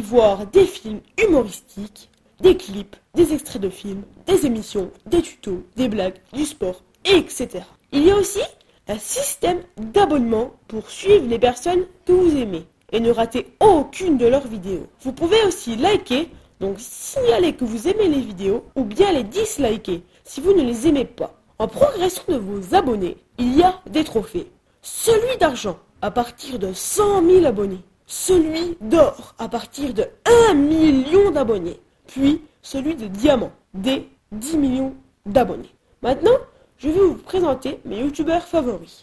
voir des films humoristiques, des clips, des extraits de films, des émissions, des tutos, des blagues, du sport, etc. Il y a aussi un système d'abonnement pour suivre les personnes que vous aimez et ne rater aucune de leurs vidéos. Vous pouvez aussi liker, donc signaler que vous aimez les vidéos, ou bien les disliker si vous ne les aimez pas. En progression de vos abonnés, il y a des trophées. Celui d'argent à partir de 100 000 abonnés. Celui d'or à partir de 1 million d'abonnés. Puis celui de diamant des 10 millions d'abonnés. Maintenant, je vais vous présenter mes youtubeurs favoris.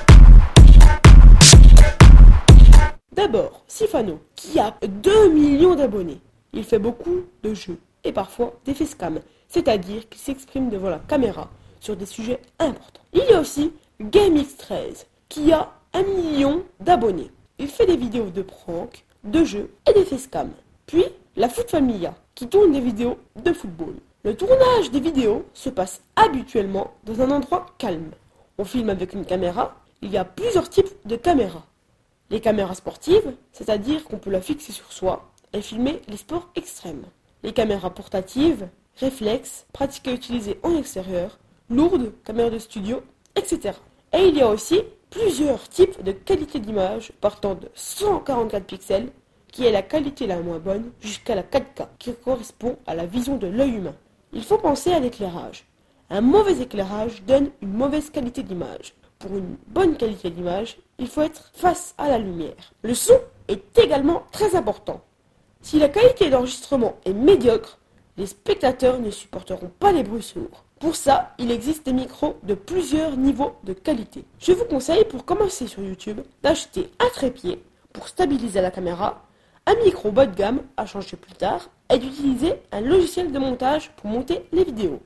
D'abord, Sifano, qui a 2 millions d'abonnés. Il fait beaucoup de jeux et parfois des facecam, c'est-à-dire qu'il s'exprime devant la caméra sur des sujets importants. Il y a aussi GameX13, qui a 1 million d'abonnés. Il fait des vidéos de prank, de jeux et des facecam. Puis, la Foot Familia, qui tourne des vidéos de football. Le tournage des vidéos se passe habituellement dans un endroit calme. On filme avec une caméra. Il y a plusieurs types de caméras. Les caméras sportives, c'est-à-dire qu'on peut la fixer sur soi et filmer les sports extrêmes. Les caméras portatives, réflexes, pratiques à utiliser en extérieur, lourdes, caméras de studio, etc. Et il y a aussi plusieurs types de qualité d'image partant de 144 pixels, qui est la qualité la moins bonne, jusqu'à la 4K, qui correspond à la vision de l'œil humain. Il faut penser à l'éclairage. Un mauvais éclairage donne une mauvaise qualité d'image. Pour une bonne qualité d'image, il faut être face à la lumière. Le son est également très important. Si la qualité d'enregistrement est médiocre, les spectateurs ne supporteront pas les bruits sourds. Pour ça, il existe des micros de plusieurs niveaux de qualité. Je vous conseille pour commencer sur YouTube d'acheter un trépied pour stabiliser la caméra, un micro bas de gamme à changer plus tard et d'utiliser un logiciel de montage pour monter les vidéos.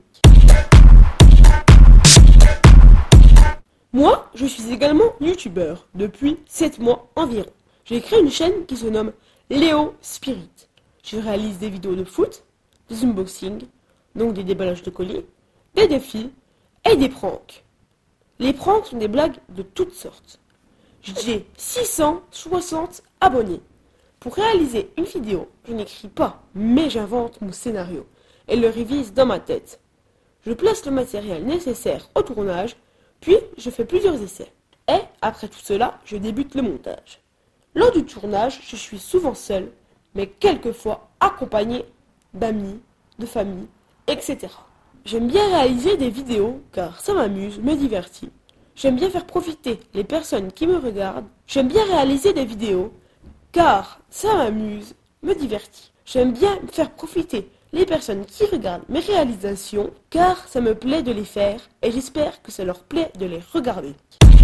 Moi, je suis également youtubeur depuis 7 mois environ. J'ai créé une chaîne qui se nomme Léo Spirit. Je réalise des vidéos de foot, des unboxings, donc des déballages de colis, des défis et des pranks. Les pranks sont des blagues de toutes sortes. J'ai 660 abonnés. Pour réaliser une vidéo, je n'écris pas, mais j'invente mon scénario et le révise dans ma tête. Je place le matériel nécessaire au tournage, puis je fais plusieurs essais. Et après tout cela, je débute le montage. Lors du tournage, je suis souvent seul, mais quelquefois accompagné d'amis, de famille, etc. J'aime bien réaliser des vidéos car ça m'amuse, me divertit. J'aime bien faire profiter les personnes qui me regardent. J'aime bien réaliser des vidéos car ça m'amuse, me divertit. J'aime bien faire profiter les personnes qui regardent mes réalisations car ça me plaît de les faire et j'espère que ça leur plaît de les regarder.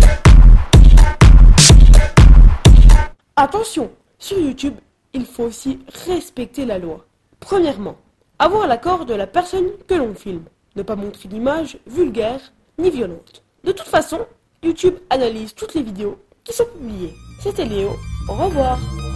Attention, sur YouTube, il faut aussi respecter la loi. Premièrement, avoir l'accord de la personne que l'on filme. Ne pas montrer d'image vulgaire ni violente. De toute façon, YouTube analyse toutes les vidéos qui sont publiées. C'était Léo, au revoir.